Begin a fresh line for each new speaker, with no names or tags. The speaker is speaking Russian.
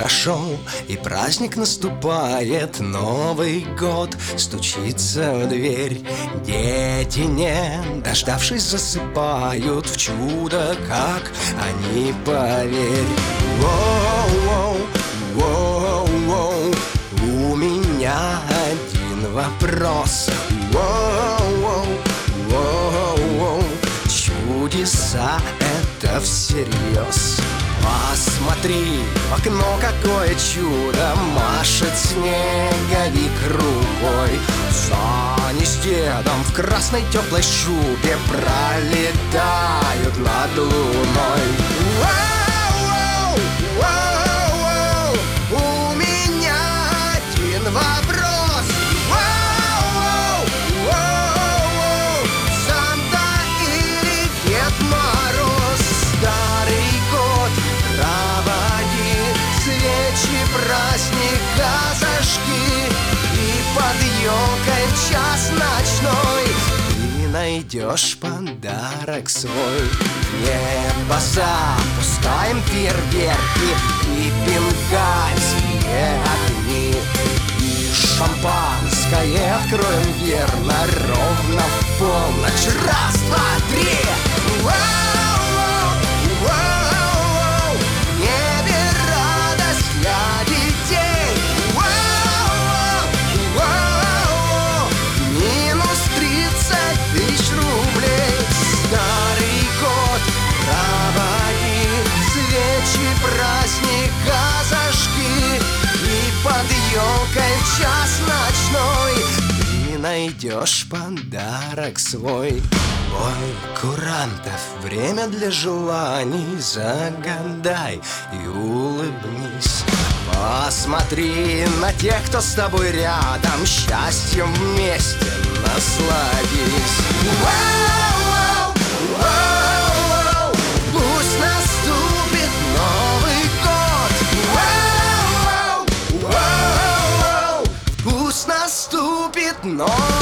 прошел, и праздник наступает. Новый год стучится в дверь. Дети, не дождавшись, засыпают в чудо, как они, поверь. Воу-воу, воу-воу, у меня один вопрос. Воу-воу, воу-воу, чудеса это всерьез. Посмотри, в окно какое чудо, машет снеговик рукой. Сани с дедом в красной теплой шубе пролетают над луной. Воу-воу, воу-воу, у меня один вопрос. Воу-воу, воу-воу, Санта или Дед Мороз? Старый год, проводи, свечи праздника зажги, и под елкой в час ночной ты найдешь подарок свой. В небо запускаем фейерверки, пипим гальские огни, и шампанское откроем верно ровно в полночь. Раз, два, три. Воу-воу, воу-воу, в небе радость для детей. Воу-воу, воу-воу, минус 30 тысяч рублей. Старый год, проводи, свечи праздника зажги, и под елкой в час ночной ты найдешь подарок свой. Ой, курантов, время для желаний, загадай и улыбнись. Посмотри на тех, кто с тобой рядом, счастьем вместе насладись. Воу-воу, воу-воу, пусть наступит Новый год. Воу-воу, воу-воу, пусть наступит Новый год.